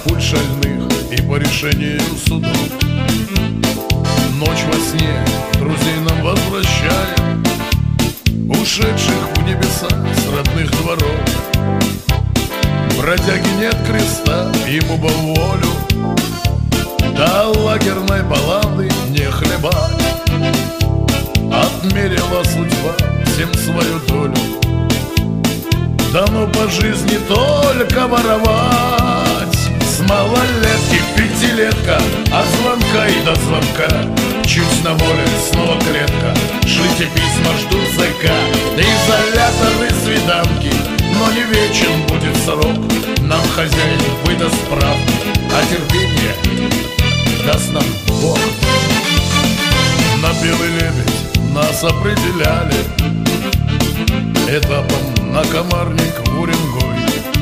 пуль шальных и по решению судов. Ночь во сне друзей нам возвращает, ушедших в небеса с родных дворов. Бродяги нет креста, ему бы волю, до лагерной баллады не хлебать. Отмерила судьба всем свою долю, дано по жизни только воровать. С малолетки пятилетка, от звонка и до звонка, чуть на воле снова клетка, шлите письма, ждут ЗК. Изоляторы, свиданки, но не вечен будет срок. Нам хозяин выдаст справку, а терпение даст нам Бог. На белый лебедь нас определяли этапом на Комарник в Уренгой.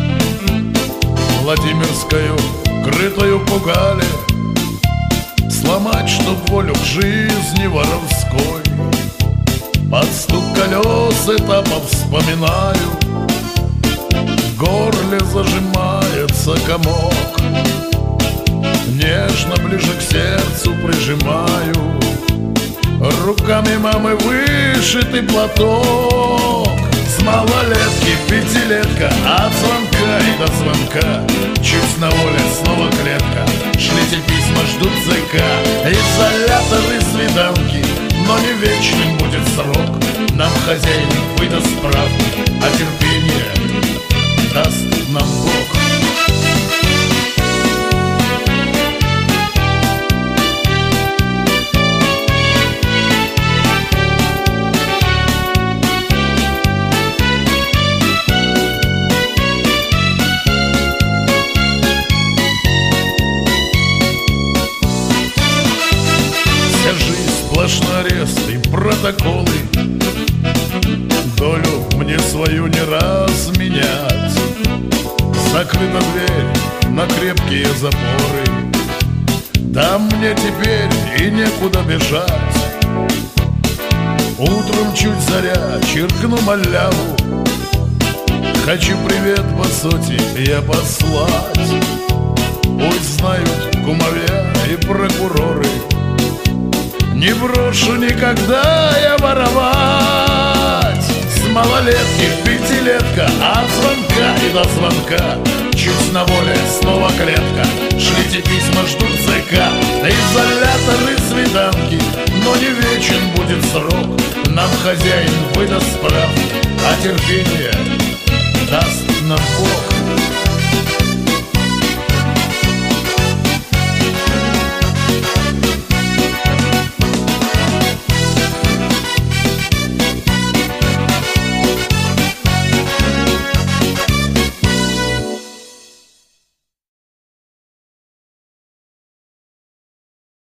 Владимирскую крытою пугали, сломать, чтоб волю к жизни воровской. Под стук колес этапов вспоминаю, в горле зажимается комок. Нежно ближе к сердцу прижимаю, руками мамы вышитый платок. С малолетки пятилетка, от звонка и до звонка, чуть на воле снова клетка, шлите письма, ждут ЗК. Изоляторы, свиданки, но не вечным будет срок. Нам хозяин выдаст справку, а терпение даст нам Бог. Сплошной арест и протоколы, долю мне свою не раз менять. Закрыта дверь на крепкие запоры, да мне теперь и некуда бежать. Утром чуть заря, чиркну маляву, хочу привет по сути я послать. Пусть знают кумовья и прокуроры, не брошу никогда я воровать. С малолетки пятилетка, от звонка и до звонка, чуть на воле снова клетка, шлите письма, ждут ЗК. Изоляторы, свиданки, но не вечен будет срок. Нам хозяин выдаст справку, а терпение даст нам Бог.